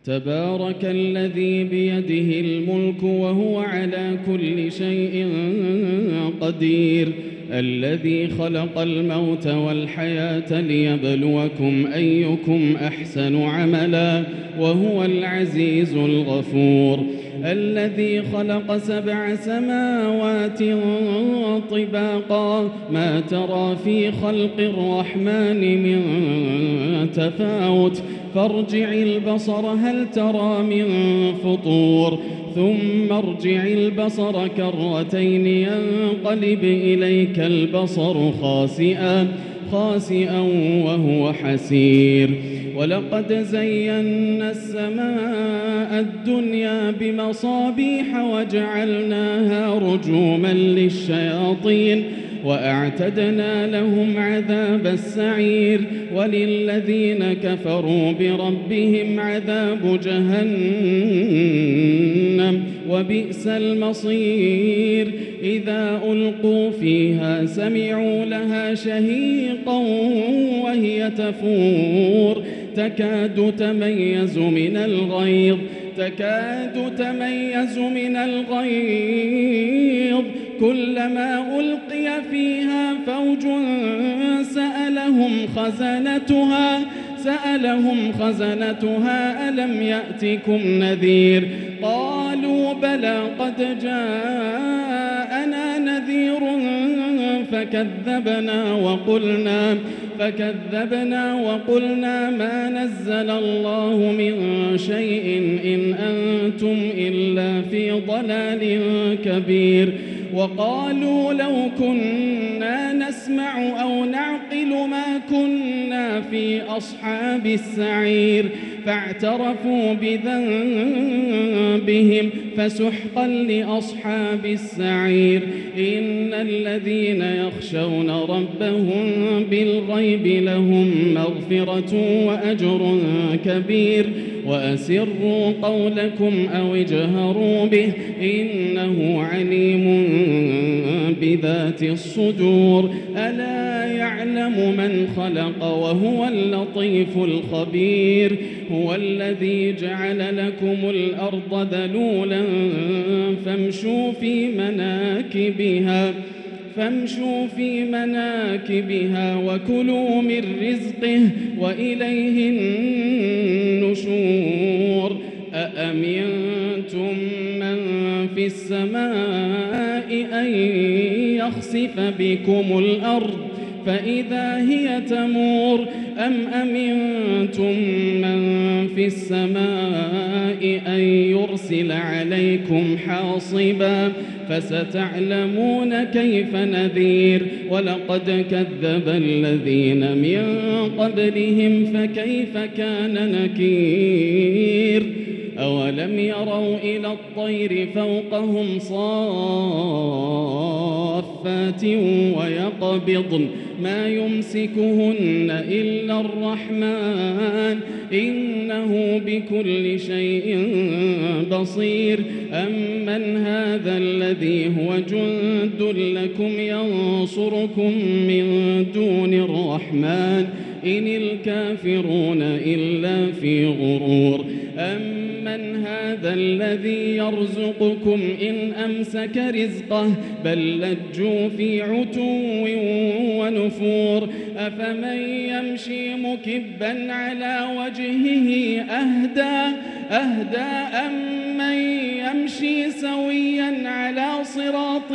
تبارك الذي بيده الملك وهو على كل شيء قدير الذي خلق الموت والحياة ليبلوكم أيكم أحسن عملا وهو العزيز الغفور الذي خلق 7 سماوات طباقا ما ترى في خلق الرحمن من تفاوت فارجع البصر هل ترى من فطور ثم ارجع البصر كرتين ينقلب إليك البصر خاسئا وهو حسير ولقد زينا السماء الدنيا بمصابيح وجعلناها رجوما للشياطين وأعتدنا لهم عذاب السعير وللذين كفروا بربهم عذاب جهنم وبئس المصير إذا ألقوا فيها سمعوا لها شهيقا وهي تفور تكاد تميز من الغيظ كلما ألقي فيها فوج سألهم خزنتها ألم يأتكم نذير قالوا بلى قد جاءنا نذير فكذبنا وقلنا ما نزل الله من شيء إن أنتم إلا في ضلال كبير وقالوا لو كنا نسمع أو نعقل ما كنا في أصحاب السعير فاعترفوا بذنبهم فسحقا لأصحاب السعير إن الذين يخشون ربهم بالغيب لهم مغفرة وأجر كبير وأسروا قولكم أو اجهروا به إنه عليم بذات الصدور ألا يعلم من خلق وهو اللطيف الخبير هو الذي جعل لكم الأرض ذلولا فامشوا في مناكبها وكلوا من رزقه وإليه النشور أأمنتم من في السماء أن يخسف بكم الأرض فإذا هي تمور أم أمنتم من في السماء أن يرسل عليكم حاصبا فستعلمون كيف نذير ولقد كذب الذين من قبلهم فكيف كان نكير أولم يروا إلى الطير فوقهم صافات ويقبضن ما يمسكهن إلا الرحمن إنه بكل شيء بصير أمن هذا الذي هو جند لكم ينصركم من دون الرحمن إن الكافرون إلا في غرور أمن هذا الذي يرزقكم إن أمسك رزقه بل لجوا في عتو ونفور أفمن يمشي مكبا على وجهه أهدى أمن يمشي سويا على صراط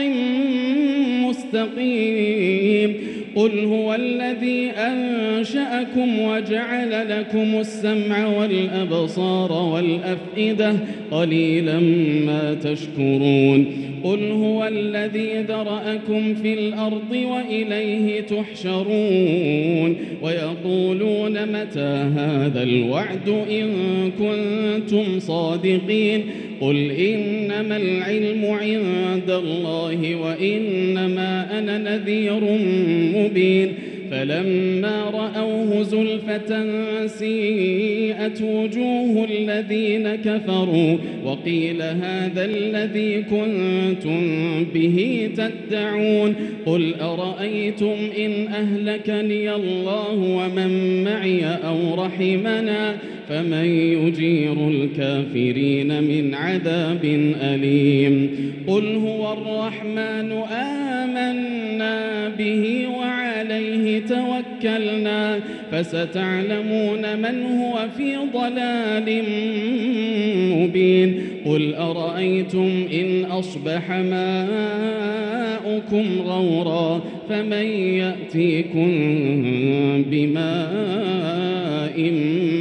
مستقيم قل هو الذي أنشأكم وجعل لكم السمع والأبصار والأفئدة قليلا ما تشكرون قل هو الذي ذرأكم في الأرض وإليه تحشرون ويقولون متى هذا الوعد إن كنتم صادقين قل إنما العلم عند الله وإنما أنا نذير مبين فلما رأوه زلفة سيئت وجوه الذين كفروا وقيل هذا الذي كنتم به تدعون قل أرأيتم إن أهلكني الله ومن معي أو رحمنا فمن يجير الكافرين من عذاب أليم قل هو الرحمن آمنا به وعليه توكلنا فستعلمون من هو في ضلال مبين قل أرأيتم إن أصبح ماؤكم غورا فمن يأتيكم بماء